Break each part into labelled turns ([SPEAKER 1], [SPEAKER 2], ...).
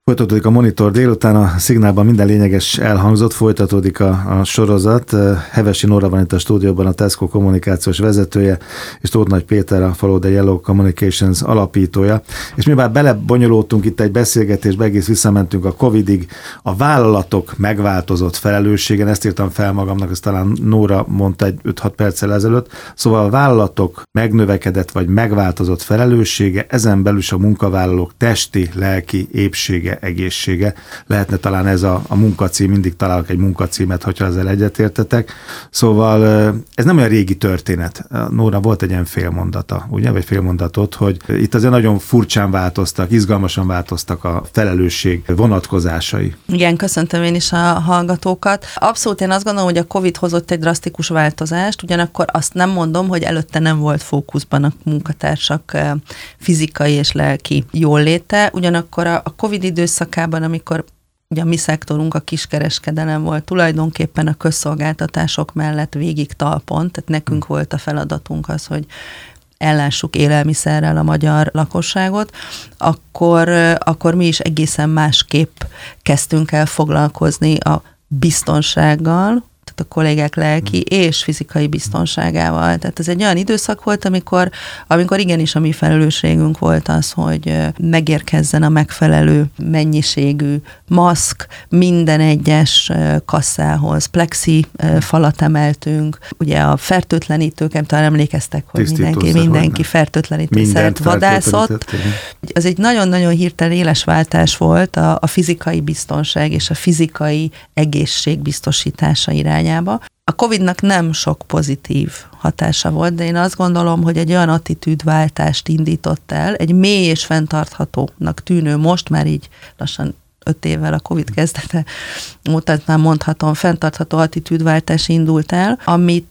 [SPEAKER 1] Folytatódik a Monitor délután, a Szignálban minden lényeges elhangzott, folytatódik a sorozat. Hevesi Nóra van itt a stúdióban, a Tesco kommunikációs vezetője, és Tóth Nagy Péter, a Follow the Yellow Communications alapítója. És mi már belebonyolultunk itt egy beszélgetésbe, egész visszamentünk a Covidig, a vállalatok megváltozott felelősségen, ezt írtam fel magamnak, ezt talán Nóra mondta egy 5-6 perccel ezelőtt. Szóval a vállalatok megnövekedett vagy megváltozott felelőssége, ezen belül is a munkavállalók testi, lelki épsége, egészsége. Lehetne talán ez a munkacím, mindig találok egy munkacímet, hogyha ezzel egyetértetek. Szóval ez nem olyan régi történet. Nóra, volt egy ilyen félmondata, ugye, vagy félmondatot, hogy itt azért nagyon furcsán változtak, izgalmasan változtak a felelősség vonatkozásai.
[SPEAKER 2] Igen, köszöntöm én is a hallgatókat. Abszolút én azt gondolom, hogy a Covid hozott egy drasztikus változást, ugyanakkor azt nem mondom, hogy előtte nem volt fókuszban a munkatársak fizikai és lelki jóléte, ugyanakkor a Covid időszakában, amikor ugye a mi szektorunk, a kiskereskedelem volt, tulajdonképpen a közszolgáltatások mellett végig talpon, tehát nekünk volt a feladatunk az, hogy ellássuk élelmiszerrel a magyar lakosságot, akkor mi is egészen másképp kezdtünk el foglalkozni a biztonsággal, tehát a kollégák lelki és fizikai biztonságával. Tehát ez egy olyan időszak volt, amikor igenis a mi felelősségünk volt az, hogy megérkezzen a megfelelő mennyiségű maszk, minden egyes kasszához plexi falat emeltünk, ugye a fertőtlenítőket, talán emlékeztek, hogy mindenki fertőtlenítőszert vadászott. Az egy nagyon-nagyon hirtelen éles váltás volt a fizikai biztonság és a fizikai egészség biztosítása irányába. A Covidnak nem sok pozitív hatása volt, de én azt gondolom, hogy egy olyan attitűdváltást indított el, egy mély és fenntarthatónak tűnő, most már így lassan 5 évvel a Covid kezdete óta már mondhatom, fenntartható attitűdváltás indult el, amit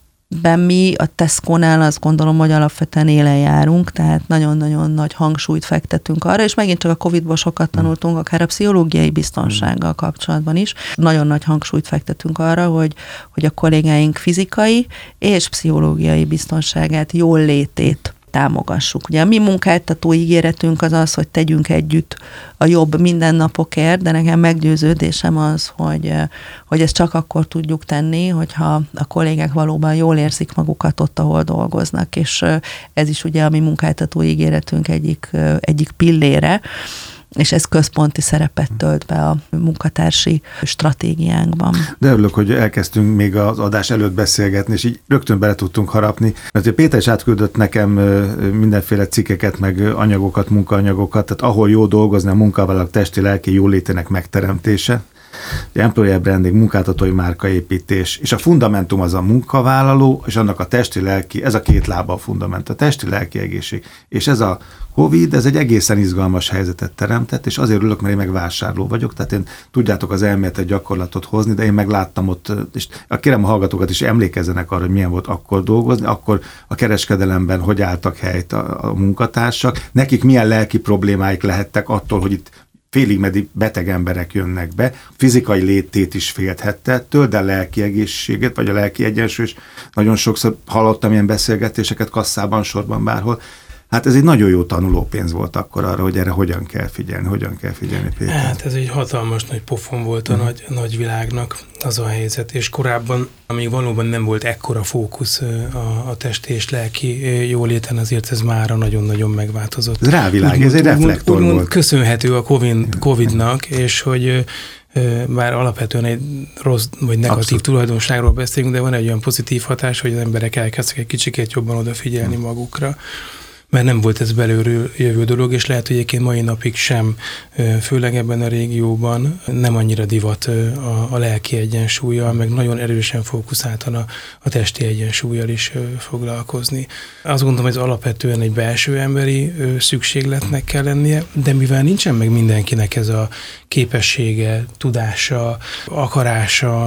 [SPEAKER 2] mi a Tesco-nál azt gondolom, hogy alapvetően élen járunk, tehát nagyon-nagyon nagy hangsúlyt fektetünk arra, és megint csak a Covid-ból sokat tanultunk, akár a pszichológiai biztonsággal kapcsolatban is. Nagyon nagy hangsúlyt fektetünk arra, hogy a kollégáink fizikai és pszichológiai biztonságát, jól létét támogassuk. Ugye a mi munkáltató ígéretünk az az, hogy tegyünk együtt a jobb mindennapokért, de nekem meggyőződésem az, hogy ezt csak akkor tudjuk tenni, hogyha a kollégák valóban jól érzik magukat ott, ahol dolgoznak, és ez is ugye a mi munkáltató ígéretünk egyik pillére, és ez központi szerepet tölt be a munkatársi stratégiánkban. De
[SPEAKER 1] örülök, hogy elkezdtünk még az adás előtt beszélgetni, és így rögtön bele tudtunk harapni, mert Péter is átküldött nekem mindenféle cikkeket, meg anyagokat, munkaanyagokat, tehát ahol jó dolgozni a munkavállalók testi lelki jólétének megteremtése, employer branding, munkáltatói márkaépítés, és a fundamentum az a munkavállaló, és annak a testi-lelki, ez a két lába a fundamentum, a testi-lelki egészség. És ez a Covid, ez egy egészen izgalmas helyzetet teremtett, és azért ülök, mert én meg vásárló vagyok, tehát én tudjátok az elméletet, gyakorlatot hozni, de én meg láttam ott, és kérem a hallgatókat is emlékezzenek arra, hogy milyen volt akkor dolgozni, akkor a kereskedelemben hogy álltak helyt a munkatársak, nekik milyen lelki problémáik lehettek attól, hogy itt félig meddig beteg emberek jönnek be, fizikai létét is félthette, töld el lelki egészséget, vagy a lelki egyensúly, és nagyon sokszor hallottam ilyen beszélgetéseket kasszában, sorban, bárhol. Hát ez egy nagyon jó tanulópénz volt akkor arra, hogy erre hogyan kell figyelni, Péter.
[SPEAKER 3] Hát ez egy hatalmas nagy pofon volt a nagy világnak az a helyzet, és korábban, amíg valóban nem volt ekkora fókusz a testi és lelki jóléten, azért ez mára nagyon-nagyon megváltozott.
[SPEAKER 1] Ez rávilág, ez egy reflektor volt.
[SPEAKER 3] Köszönhető a Covid-nak, és hogy bár alapvetően egy rossz vagy negatív tulajdonságról beszélünk, de van egy olyan pozitív hatás, hogy az emberek elkezdtek egy kicsikét jobban odafigyelni magukra, mert nem volt ez belülről jövő dolog, és lehet, hogy egyébként mai napig sem, főleg ebben a régióban nem annyira divat a lelki egyensúllyal, meg nagyon erősen fókuszáltan a testi egyensúllyal is foglalkozni. Azt gondolom, hogy ez alapvetően egy belső emberi szükségletnek kell lennie, de mivel nincsen meg mindenkinek ez a képessége, tudása, akarása,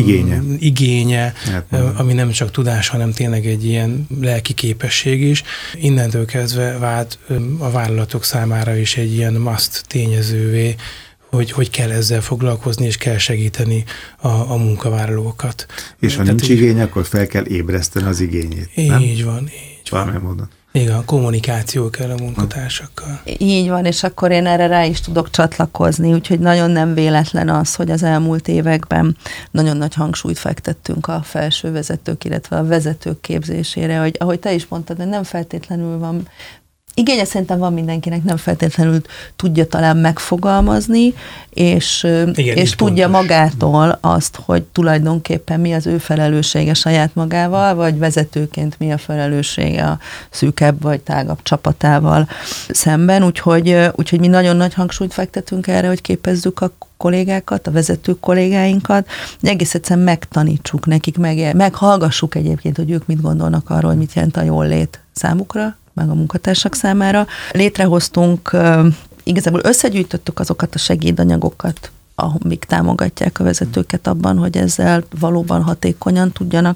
[SPEAKER 3] igénye, ami nem csak tudás, hanem tényleg egy ilyen lelki képesség is, innentől kezdve vált a vállalatok számára is egy ilyen must tényezővé, hogy kell ezzel foglalkozni, és kell segíteni a munkavállalókat.
[SPEAKER 1] És ha nincs igény, akkor fel kell ébreszteni az igényét.
[SPEAKER 3] Így van.
[SPEAKER 1] Valamilyen módon.
[SPEAKER 3] Igen, kommunikáció kell a munkatársakkal.
[SPEAKER 2] Így van, és akkor én erre rá is tudok csatlakozni, úgyhogy nagyon nem véletlen az, hogy az elmúlt években nagyon nagy hangsúlyt fektettünk a felső vezetők, illetve a vezetők képzésére, hogy ahogy te is mondtad, hogy nem feltétlenül van igénye, szerintem van mindenkinek, nem feltétlenül tudja talán megfogalmazni, és tudja magától azt, hogy tulajdonképpen mi az ő felelőssége saját magával, vagy vezetőként mi a felelőssége a szűkebb vagy tágabb csapatával szemben, úgyhogy mi nagyon nagy hangsúlyt fektetünk erre, hogy képezzük a kollégákat, a vezető kollégáinkat, hogy egész egyszerűen megtanítsuk nekik, meghallgassuk egyébként, hogy ők mit gondolnak arról, hogy mit jelent a jól lét számukra, meg a munkatársak számára. Létrehoztunk, igazából összegyűjtöttük azokat a segédanyagokat, amik támogatják a vezetőket abban, hogy ezzel valóban hatékonyan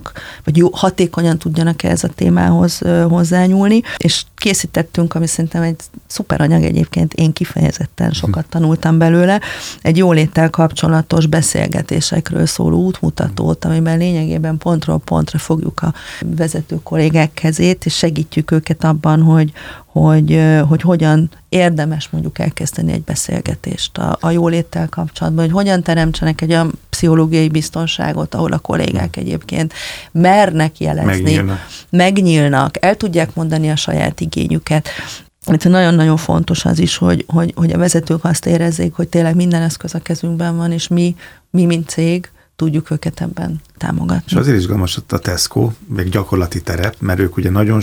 [SPEAKER 2] tudjanak ehhez a témához hozzányúlni, és készítettünk, ami szerintem egy szuper anyag egyébként, én kifejezetten sokat tanultam belőle, egy jóléttel kapcsolatos beszélgetésekről szóló útmutatót, amiben lényegében pontról pontra fogjuk a vezető kollégák kezét, és segítjük őket abban, hogy hogyan érdemes mondjuk elkezdeni egy beszélgetést a jóléttel kapcsolatban, hogy hogyan teremtsenek egy olyan pszichológiai biztonságot, ahol a kollégák egyébként mernek jelezni, megnyílnak, el tudják mondani a saját igényüket. Nagyon-nagyon fontos az is, hogy a vezetők azt érezzék, hogy tényleg minden eszköz a kezünkben van, és mi mint cég tudjuk őket ebben támogatni.
[SPEAKER 1] És azért izgalmas ott a Tesco, meg gyakorlati terep, mert ők ugye nagyon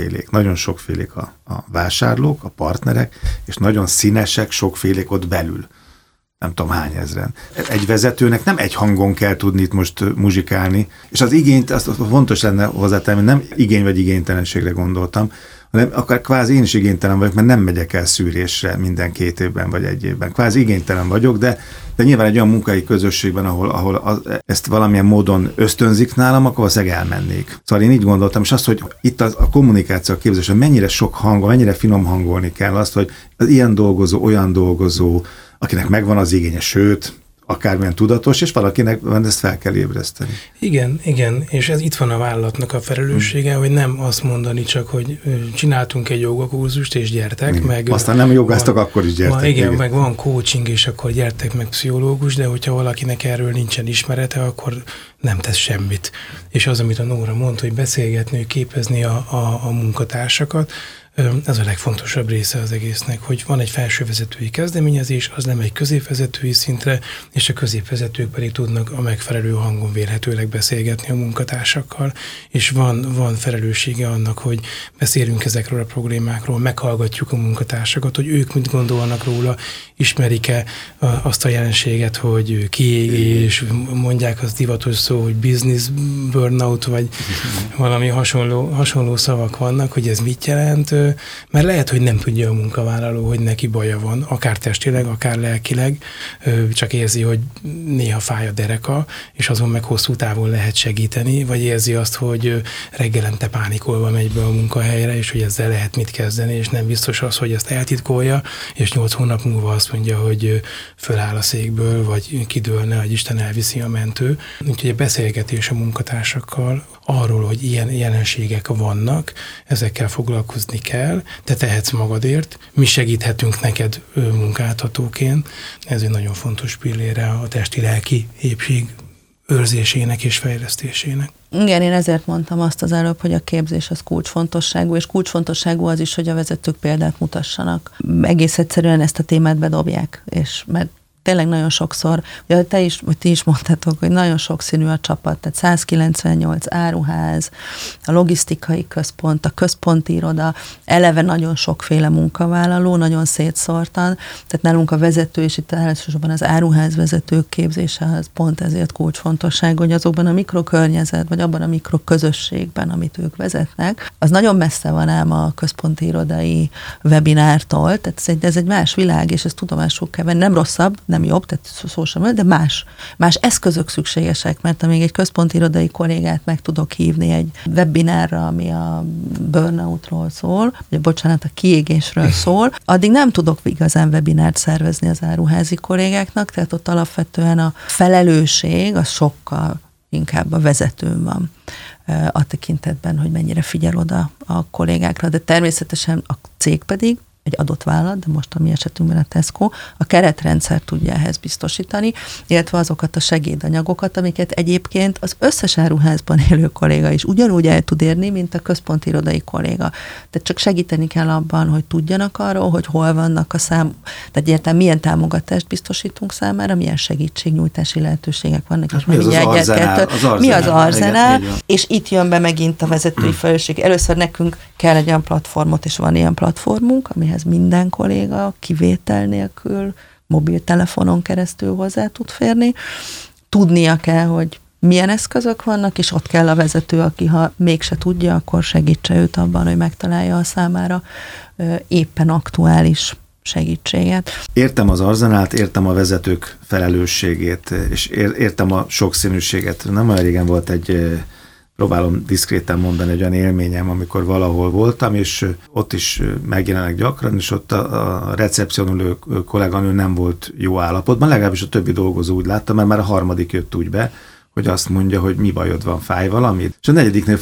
[SPEAKER 1] sokfélék a vásárlók, a partnerek, és nagyon színesek, sokfélék ott belül. Nem tudom hány ezren. Egy vezetőnek nem egy hangon kell tudni itt most muzsikálni, és az igényt, azt fontos lenne hozzátenni, nem igény vagy igénytelenségre gondoltam, hanem akár kvázi én is igénytelen vagyok, mert nem megyek el szűrésre minden 2 évben vagy 1 évben. Kvázi igénytelen vagyok, de nyilván egy olyan munkai közösségben, ahol ezt valamilyen módon ösztönzik nálam, akkor valószínűleg elmennék. Szóval én így gondoltam, és azt, hogy itt a kommunikáció, a képzés, hogy mennyire sok hangol, mennyire finom hangolni kell azt, hogy az ilyen dolgozó, olyan dolgozó, akinek megvan az igénye, sőt, akármilyen tudatos, és valakinek ezt fel kell ébreszteni.
[SPEAKER 3] Igen, és ez itt van a vállalatnak a felelőssége, hogy nem azt mondani csak, hogy csináltunk egy jogakurzust, és gyertek, meg...
[SPEAKER 1] Aztán nem jogáztak, akkor is gyertek.
[SPEAKER 3] Igen, meg van coaching, és akkor gyertek, meg pszichológus, de hogyha valakinek erről nincsen ismerete, akkor nem tesz semmit. És az, amit a Nóra mond, hogy beszélgetni, képezni a munkatársakat, ez a legfontosabb része az egésznek, hogy van egy felsővezetői kezdeményezés, az nem egy középvezetői szintre, és a középvezetők pedig tudnak a megfelelő hangon vélhetőleg beszélgetni a munkatársakkal, és van felelőssége annak, hogy beszélünk ezekről a problémákról, meghallgatjuk a munkatársakat, hogy ők mit gondolnak róla, ismerik-e azt a jelenséget, hogy kiégés, mondják az divatos szó, hogy business burnout, vagy valami hasonló szavak vannak, hogy ez mit jelent, mert lehet, hogy nem tudja a munkavállaló, hogy neki baja van, akár testileg, akár lelkileg, csak érzi, hogy néha fáj a dereka, és azon meg hosszú távon lehet segíteni, vagy érzi azt, hogy reggelente pánikolva megy be a munkahelyre, és hogy ezzel lehet mit kezdeni, és nem biztos az, hogy ezt eltitkolja, és 8 hónap múlva azt mondja, hogy föláll a székből, vagy kidőlne, hogy Isten elviszi a mentő. Úgyhogy a beszélgetés a munkatársakkal arról, hogy ilyen jelenségek vannak, ezekkel foglalkozni kell, te tehetsz magadért, mi segíthetünk neked munkáltatóként. Ez egy nagyon fontos pillére a testi-lelki épség őrzésének és fejlesztésének.
[SPEAKER 2] Igen, én ezért mondtam azt az előbb, hogy a képzés az kulcsfontosságú, és kulcsfontosságú az is, hogy a vezetők példát mutassanak. Egész egyszerűen ezt a témát bedobják, és mert tényleg nagyon sokszor, ugye ti is mondtátok, hogy nagyon sokszínű a csapat, tehát 198 áruház, a logisztikai központ, a központi iroda, eleve nagyon sokféle munkavállaló, nagyon szétszórtan, tehát nálunk a vezető, és itt elsősorban az áruház vezetők képzése az pont ezért kulcsfontosság, hogy azokban a mikrokörnyezet, vagy abban a mikroközösségben, amit ők vezetnek, az nagyon messze van ám a központi irodai webinártól, tehát ez egy más világ, és ezt tudomásul kell venni, nem rosszabb, nem jobb, tehát szó sem, de más eszközök szükségesek, mert amíg egy központi irodai kollégát meg tudok hívni egy webinárra, ami a burnoutról szól, vagy bocsánat, a kiégésről szól, addig nem tudok igazán webinárt szervezni az áruházi kollégáknak, tehát ott alapvetően a felelősség az sokkal inkább a vezetőn van a tekintetben, hogy mennyire figyel oda a kollégákra, de természetesen a cég pedig, egy adott vállalat, de most a mi esetünkben a Tesco, a keretrendszer tudja ehhez biztosítani, illetve azokat a segédanyagokat, amiket egyébként az összes áruházban élő kolléga is ugyanúgy el tud érni, mint a központi irodai kolléga. Tehát csak segíteni kell abban, hogy tudjanak arról, hogy hol vannak tehát egyáltalán milyen támogatást biztosítunk számára, milyen segítségnyújtási lehetőségek vannak.
[SPEAKER 1] Hát mi az
[SPEAKER 2] arzenál, és itt jön be megint a vezetői felelősség. Először nekünk kell egy olyan platformot, és van ilyen platformunk, amihez minden kolléga kivétel nélkül mobiltelefonon keresztül hozzá tud férni. Tudnia kell, hogy milyen eszközök vannak, és ott kell a vezető, aki ha mégse tudja, akkor segítse őt abban, hogy megtalálja a számára éppen aktuális segítséget.
[SPEAKER 1] Értem az arzenált, értem a vezetők felelősségét, és értem a sokszínűséget. Nem olyan régen volt próbálom diszkréten mondani egy olyan élményem, amikor valahol voltam, és ott is megjelenek gyakran, és ott a recepción ülő kolléganő nem volt jó állapotban, legalábbis a többi dolgozó úgy látta, mert már a harmadik jött úgy be, hogy azt mondja, hogy mi bajod van, fáj valamit, és a negyediknél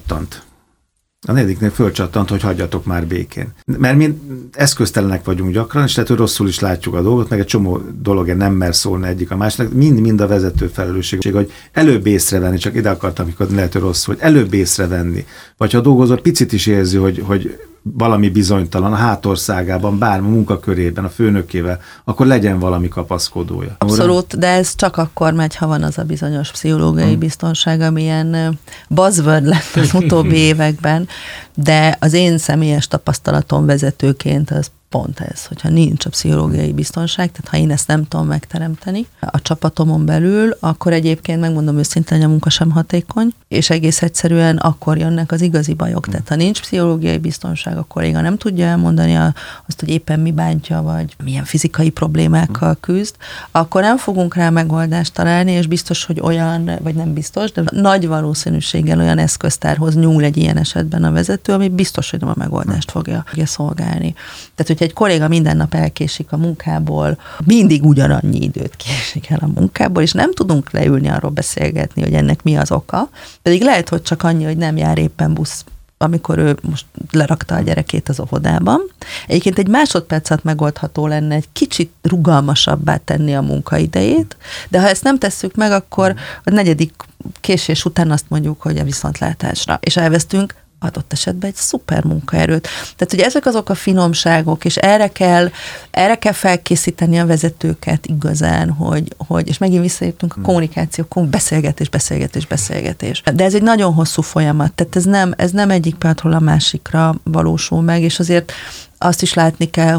[SPEAKER 1] fölcsattant, hogy hagyjatok már békén. Mert mi eszköztelenek vagyunk gyakran, és lehet, hogy rosszul is látjuk a dolgot, meg egy csomó dologért nem mer szólni egyik a másiknak, mind a vezető felelősség, hogy előbb észrevenni, csak ide akartam, amikor lehet, hogy rosszul, hogy előbb észrevenni, vagy ha a dolgozó picit is érzi, hogy valami bizonytalan a hátországában, bármi munkakörében, a főnökével, akkor legyen valami kapaszkodója.
[SPEAKER 2] Abszolút, de ez csak akkor megy, ha van az a bizonyos pszichológiai biztonság, amilyen buzzword lett az utóbbi években, de az én személyes tapasztalatom vezetőként az pont ez, hogyha nincs a pszichológiai biztonság, tehát ha én ezt nem tudom megteremteni a csapatomon belül, akkor egyébként megmondom őszintén, hogy a munka sem hatékony, és egész egyszerűen akkor jönnek az igazi bajok. Tehát ha nincs pszichológiai biztonság, a kolléga nem tudja elmondani azt, hogy éppen mi bántja, vagy milyen fizikai problémákkal küzd, akkor nem fogunk rá megoldást találni, és biztos, hogy olyan, vagy nem biztos, de nagy valószínűséggel olyan eszköztárhoz nyúl egy ilyen esetben a vezető, ami biztos, hogy nem a megoldást fogja szolgálni. Tehát, hogy egy kolléga minden nap elkésik a munkából, mindig ugyanannyi időt késik el a munkából, és nem tudunk leülni arról beszélgetni, hogy ennek mi az oka, pedig lehet, hogy csak annyi, hogy nem jár éppen busz, amikor ő most lerakta a gyerekét az óvodában. Egyébként egy másodpercet megoldható lenne egy kicsit rugalmasabbá tenni a munkaidejét, de ha ezt nem tesszük meg, akkor a negyedik késés után azt mondjuk, hogy a viszontlátásra. És elvesztünk adott esetben egy szuper munkaerőt. Tehát, hogy ezek azok a finomságok, és erre kell felkészíteni a vezetőket igazán, hogy és megint visszajöttünk a kommunikáció, beszélgetés. De ez egy nagyon hosszú folyamat, tehát ez nem egyik pillanatról a másikra valósul meg, és azért azt is látni kell,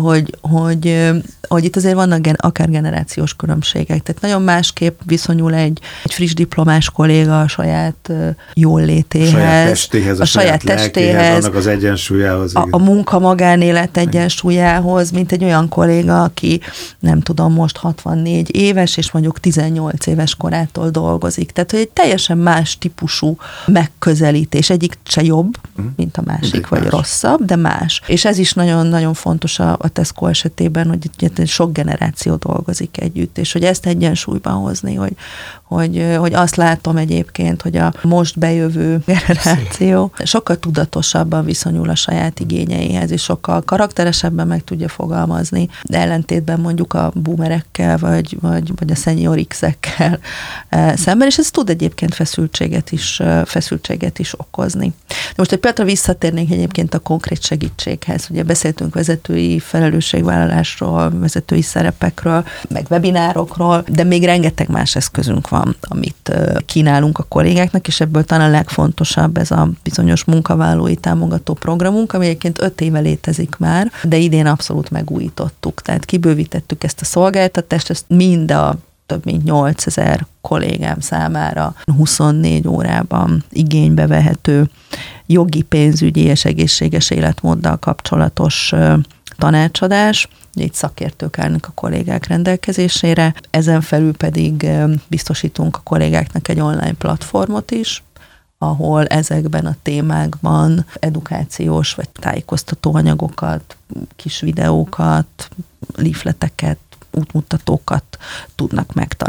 [SPEAKER 2] hogy itt azért vannak akár generációs különbségek. Tehát nagyon másképp viszonyul egy friss diplomás kolléga a saját jóllétéhez,
[SPEAKER 1] a saját testéhez, annak az egyensúlyához.
[SPEAKER 2] A munka magánélet egyensúlyához, mint egy olyan kolléga, aki nem tudom, most 64 éves, és mondjuk 18 éves korától dolgozik. Tehát, hogy egy teljesen más típusú megközelítés. Egyik se jobb, mint a másik, vagy rosszabb, de más. És ez is nagyon fontos a Tesco esetében, hogy sok generáció dolgozik együtt, és hogy ezt egyensúlyban hozni, hogy azt látom egyébként, hogy a most bejövő generáció sokkal tudatosabban viszonyul a saját igényeihez, és sokkal karakteresebben meg tudja fogalmazni, de ellentétben mondjuk a boomerekkel, vagy a senior X-ekkel szemben, és ez tud egyébként feszültséget is okozni. De most egy pillanatra visszatérnénk egyébként a konkrét segítséghez. Ugye beszéltünk vezetői felelősségvállalásról, vezetői szerepekről, meg webinárokról, de még rengeteg más eszközünk van, amit kínálunk a kollégáknak, és ebből talán a legfontosabb ez a bizonyos munkavállalói támogató programunk, ami egyébként 5 éve létezik már, de idén abszolút megújítottuk, tehát kibővítettük ezt a szolgáltatást, ezt mind a több mint 8000 kollégám számára 24 órában igénybe vehető jogi, pénzügyi és egészséges életmóddal kapcsolatos tanácsadás. Itt szakértők állnak a kollégák rendelkezésére. Ezen felül pedig biztosítunk a kollégáknak egy online platformot is, ahol ezekben a témákban edukációs vagy tájékoztató anyagokat, kis videókat, leafleteket, útmutatókat tudnak megtalálni.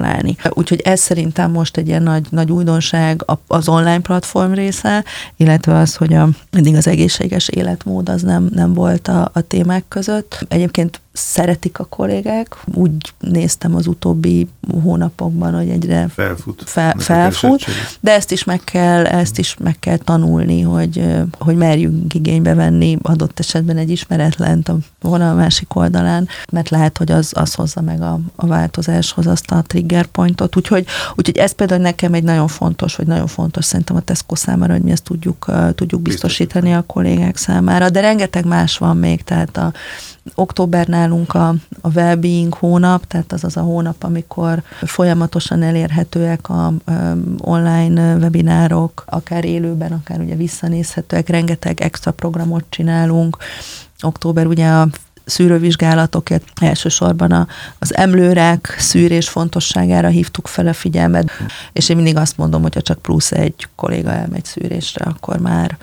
[SPEAKER 2] találni. Úgyhogy ez szerintem most egy ilyen nagy újdonság az online platform része, illetve az, hogy eddig az egészséges életmód az nem volt a témák között. Egyébként szeretik a kollégák. Úgy néztem az utóbbi hónapokban, hogy egyre felfut, de ezt is meg kell tanulni, hogy merjünk igénybe venni adott esetben egy ismeretlent a vonal másik oldalán, mert lehet, hogy az hozza meg a változáshoz azt a trigger pointot. Úgyhogy ez például nekem egy nagyon fontos szerintem a Tesco számára, hogy mi ezt tudjuk biztosítani a kollégák számára, de rengeteg más van még, tehát október nálunk a well-being hónap, tehát az a hónap, amikor folyamatosan elérhetőek a online webinárok, akár élőben, akár ugye visszanézhetőek, rengeteg extra programot csinálunk. Október ugye a szűrővizsgálatokért elsősorban az emlőrák szűrés fontosságára hívtuk fel a figyelmet, és én mindig azt mondom, hogyha csak plusz egy kolléga elmegy szűrésre, akkor már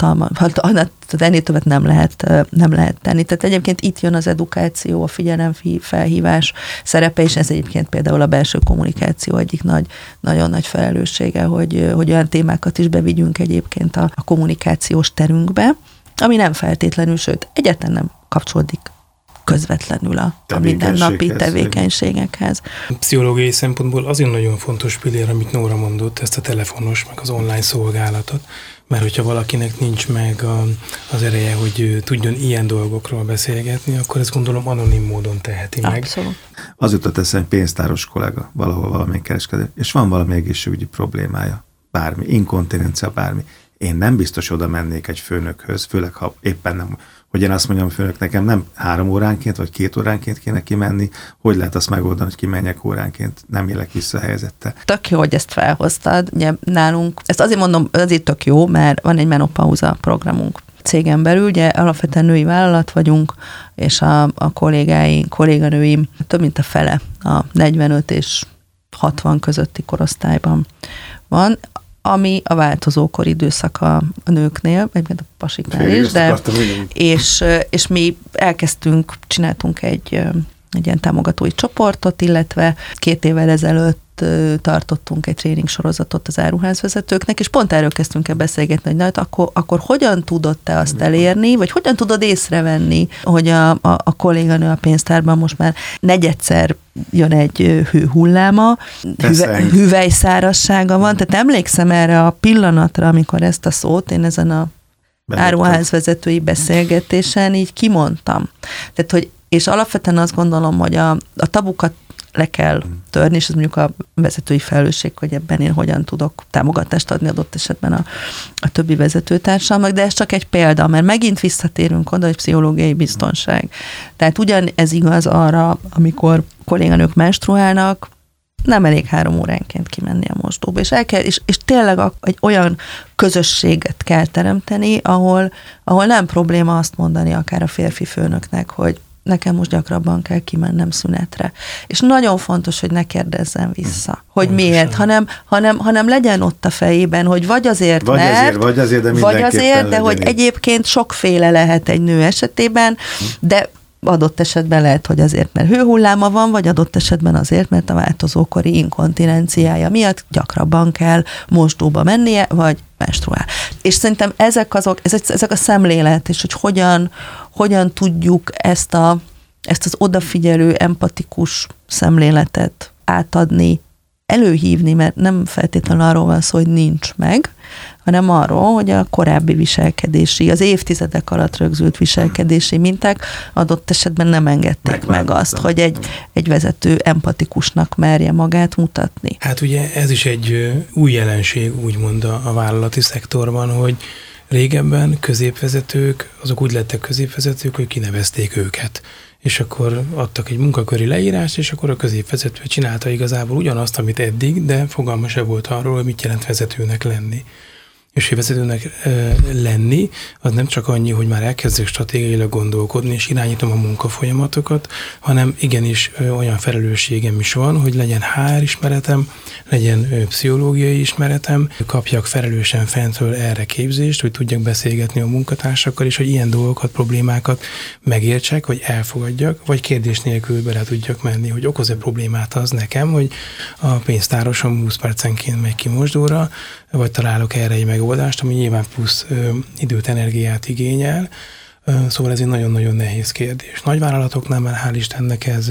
[SPEAKER 2] ennél többet nem lehet tenni. Tehát egyébként itt jön az edukáció, a figyelemfelhívás szerepe, és ez egyébként például a belső kommunikáció egyik nagyon nagy felelőssége, hogy olyan témákat is bevigyünk egyébként a kommunikációs terünkbe, ami nem feltétlenül, sőt, egyáltalán nem kapcsolódik közvetlenül a mindennapi tevékenységekhez.
[SPEAKER 3] Pszichológiai szempontból azért nagyon fontos pillér, amit Nóra mondott, ezt a telefonos, meg az online szolgálatot, mert hogyha valakinek nincs meg az ereje, hogy tudjon ilyen dolgokról beszélgetni, akkor ezt gondolom anonim módon teheti meg.
[SPEAKER 2] Abszolút.
[SPEAKER 1] Az jutott eszembe, pénztáros kollega, valahol valamelyik kereskedő, és van valami egészségügyi problémája, bármi, inkontinencia, bármi. Én nem biztos oda mennék egy főnökhöz, főleg ha éppen nem, hogy én azt mondjam, főnök, nekem nem 3 óránként, vagy 2 óránként kéne kimenni, hogy lehet azt megoldani, hogy kimenjek óránként, nem élek vissza a helyzettel.
[SPEAKER 2] Tök jó, hogy ezt felhoztad. Ugye nálunk, ezt azért mondom, azért tök jó, mert van egy menopauza programunk cégen belül, ugye alapvetően női vállalat vagyunk, és a kolléganőim több mint a fele, a 45 és 60 közötti korosztályban van, ami a változókor időszaka a nőknél, vagy a pasiknál is, de és mi csináltunk egy ilyen támogatói csoportot, illetve 2 évvel ezelőtt tartottunk egy tréning sorozatot az áruházvezetőknek, és pont erről kezdtünk el beszélgetni, hogy akkor hogyan tudod te azt elérni, vagy hogyan tudod észrevenni, hogy a kolléganő a pénztárban most már negyedszer jön egy hőhulláma, hüvelyszárazsága van, tehát emlékszem erre a pillanatra, amikor ezt a szót én ezen a áruházvezetői beszélgetésen így kimondtam. Tehát, hogy és alapvetően azt gondolom, hogy a tabukat le kell törni, és ez mondjuk a vezetői felelősség, hogy ebben én hogyan tudok támogatást adni adott esetben a többi vezetőtársamnak, de ez csak egy példa, mert megint visszatérünk oda, hogy pszichológiai biztonság. Tehát ugyan ez igaz arra, amikor kolléganők menstruálnak, nem elég 3 óránként kimenni a mosdóba, és tényleg egy olyan közösséget kell teremteni, ahol nem probléma azt mondani akár a férfi főnöknek, hogy nekem most gyakrabban kell kimennem szünetre. És nagyon fontos, hogy ne kérdezzen vissza, hogy miért, hanem legyen ott a fejében, hogy vagy azért, de hogy egyébként sokféle lehet egy nő esetében, de adott esetben lehet, hogy azért, mert hőhulláma van, vagy adott esetben azért, mert a változókori inkontinenciája miatt gyakrabban kell mosdóba mennie, vagy menstruál. És szerintem ezek a szemlélet, és hogy hogyan tudjuk ezt az odafigyelő, empatikus szemléletet átadni, előhívni, mert nem feltétlenül arról van szó, hogy nincs meg, hanem arról, hogy a korábbi viselkedési, az évtizedek alatt rögzült viselkedési minták adott esetben nem engedték meg azt, hogy egy vezető empatikusnak merje magát mutatni.
[SPEAKER 3] Hát ugye ez is egy új jelenség, úgymond a vállalati szektorban, hogy régebben középvezetők, azok úgy lettek középvezetők, hogy kinevezték őket. És akkor adtak egy munkaköri leírást, és akkor a középvezető csinálta igazából ugyanazt, amit eddig, de fogalma se volt arról, hogy mit jelent vezetőnek lenni. És vezetőnek lenni, az nem csak annyi, hogy már elkezdek stratégiailag gondolkodni, és irányítom a munkafolyamatokat, hanem igenis olyan felelősségem is van, hogy legyen HR ismeretem, legyen pszichológiai ismeretem, kapjak felelősen fentről erre képzést, hogy tudjak beszélgetni a munkatársakkal, és hogy ilyen dolgokat, problémákat megértsek, vagy elfogadjak, vagy kérdés nélkül bele tudjak menni, hogy okoz-e problémát az nekem, hogy a pénztárosom 20 percenként megy ki mosdóra, vagy találok erre egy megoldást, ami nyilván plusz időt, energiát igényel. Szóval ez egy nagyon-nagyon nehéz kérdés. Nagyvállalatoknál már hál' Istennek ez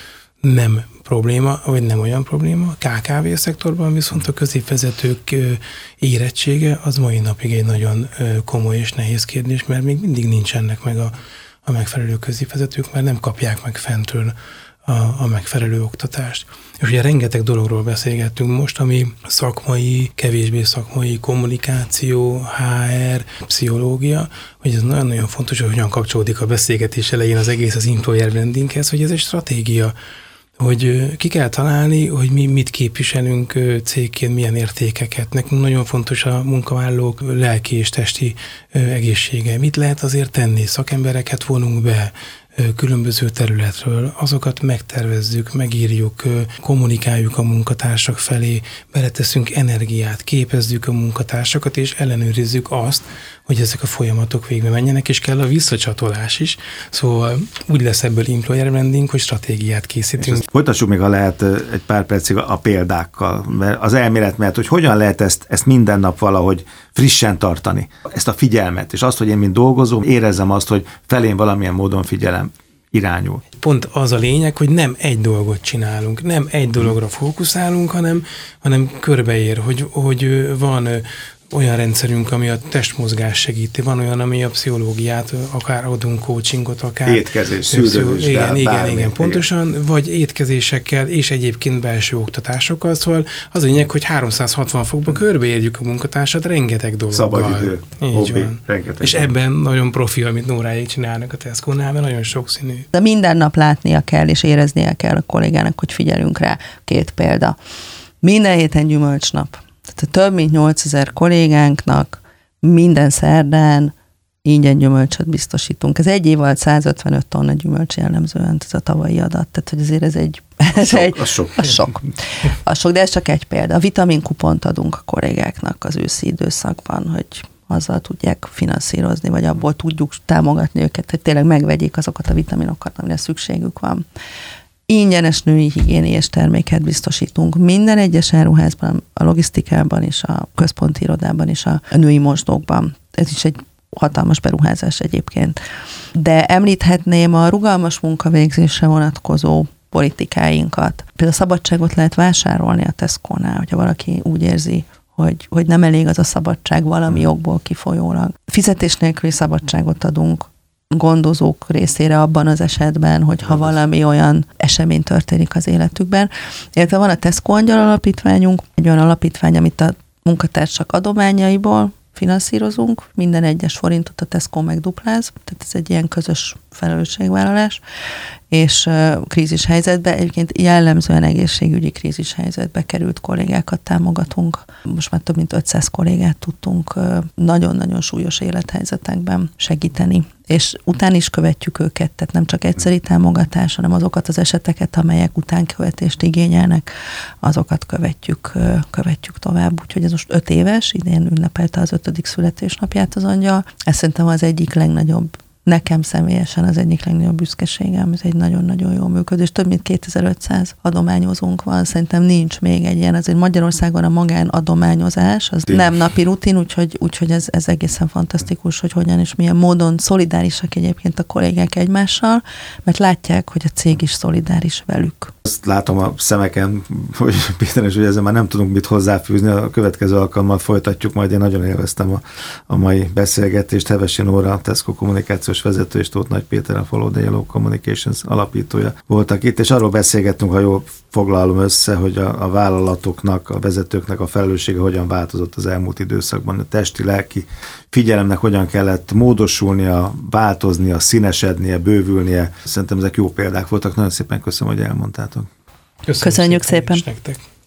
[SPEAKER 3] nem probléma, vagy nem olyan probléma. KKV szektorban viszont a középvezetők érettsége az mai napig egy nagyon komoly és nehéz kérdés, mert még mindig nincsenek meg a megfelelő középvezetők, mert nem kapják meg fentről a megfelelő oktatást. És ugye rengeteg dologról beszélgettünk most, ami szakmai, kevésbé szakmai, kommunikáció, HR, pszichológia, hogy ez nagyon-nagyon fontos, hogy hogyan kapcsolódik a beszélgetés elején az egész az employer brandinghez, hogy ez egy stratégia, hogy ki kell találni, hogy mi mit képviselünk cégként, milyen értékeket. Nekünk nagyon fontos a munkavállalók lelki és testi egészsége. Mit lehet azért tenni? Szakembereket vonunk be különböző területről, azokat megtervezzük, megírjuk, kommunikáljuk a munkatársak felé, beleteszünk energiát, képezzük a munkatársakat, és ellenőrizzük azt, hogy ezek a folyamatok végbe menjenek, és kell a visszacsatolás is. Szóval úgy lesz ebből employer branding, hogy stratégiát készítünk.
[SPEAKER 1] Folytassuk még, ha lehet, egy pár percig a példákkal, mert az elmélet, mert hogy hogyan lehet ezt minden nap valahogy frissen tartani. Ezt a figyelmet, és azt, hogy én mint dolgozó érezzem azt, hogy felén valamilyen módon figyelem irányul.
[SPEAKER 3] Pont az a lényeg, hogy nem egy dolgot csinálunk, nem egy dologra fókuszálunk, hanem körbeér, hogy van olyan rendszerünk, ami a testmozgás segíti, van olyan, ami a pszichológiát, akár adunk coachingot, akár
[SPEAKER 1] étkezés, szűrővizsgál,
[SPEAKER 3] igen, pontosan, vagy étkezésekkel, és egyébként belső oktatásokkal, szóval az a lényeg, hogy 360 fokban körbeérjük a munkatársat rengeteg dologgal.
[SPEAKER 1] Szabadidő, hobbi, rengeteg.
[SPEAKER 3] És ebben nagyon profi, amit Nóráék csinálnak a Tesco-nál, mert nagyon sokszínű.
[SPEAKER 2] De minden nap látnia kell, és éreznie kell a kollégának, hogy figyelünk rá. 2 példa. Minden héten gyümölcsnap. Tehát több mint 8000 kollégánknak minden szerdán ingyen gyümölcsöt biztosítunk. Ez egy év alatt 155 tonna gyümölcs jellemzően, ez a tavalyi adat. Tehát, hogy azért ez sok, de ez csak egy példa. A vitaminkupont adunk a kollégáknak az őszi időszakban, hogy azzal tudják finanszírozni, vagy abból tudjuk támogatni őket, hogy tényleg megvegyék azokat a vitaminokat, amire szükségük van. Ingyenes női higiéniás terméket biztosítunk minden egyes áruházban, a logisztikában és a központi irodában és a női mosdókban. Ez is egy hatalmas beruházás egyébként. De említhetném a rugalmas munkavégzésre vonatkozó politikáinkat. Például szabadságot lehet vásárolni a Tesco-nál, hogyha valaki úgy érzi, hogy nem elég az a szabadság valami jogból kifolyólag. Fizetés nélküli szabadságot adunk gondozók részére abban az esetben, hogyha valami olyan esemény történik az életükben. Illetve van a Tesco Angyal alapítványunk, egy olyan alapítvány, amit a munkatársak adományaiból finanszírozunk, minden egyes forintot a Tesco megdupláz, tehát ez egy ilyen közös felelősségvállalás, és krízis helyzetben, egyébként jellemzően egészségügyi krízis helyzetbe került kollégákat támogatunk. Most már több mint 500 kollégát tudtunk nagyon-nagyon súlyos élethelyzetekben segíteni, és után is követjük őket, tehát nem csak egyszeri támogatás, hanem azokat az eseteket, amelyek utánkövetést igényelnek, azokat követjük tovább. Úgyhogy ez most 5 éves, idén ünnepelte az 5. születésnapját az Angyal. Ez szerintem az egyik legnagyobb, nekem személyesen az egyik legnagyobb büszkeségem, ez egy nagyon-nagyon jó működés. Több mint 2500 adományozónk van, szerintem nincs még egy ilyen, azért Magyarországon a magánadományozás, az nem napi rutin, úgyhogy ez egészen fantasztikus, hogy hogyan és milyen módon szolidárisak egyébként a kollégák egymással, mert látják, hogy a cég is szolidáris velük.
[SPEAKER 1] Azt látom a szemeken, hogy Péter, hogy ezzel már nem tudunk mit hozzáfűzni, a következő alkalommal folytatjuk, majd én nagyon élveztem a mai beszélgetést. Hevesi Nóra, Tesco kommunikációs vezető, és Tóth Nagy Péter, a Follow the Yellow Communications alapítója voltak itt, és arról beszélgettünk, ha jól foglalom össze, hogy a vállalatoknak, a vezetőknek a felelőssége hogyan változott az elmúlt időszakban, a testi, lelki figyelemnek hogyan kellett módosulnia, változnia, színesednie, bővülnie. Szerintem ezek jó példák voltak. Nagyon szépen köszönöm, hogy elmondtátok.
[SPEAKER 2] Köszönjük szépen.
[SPEAKER 3] Nektek.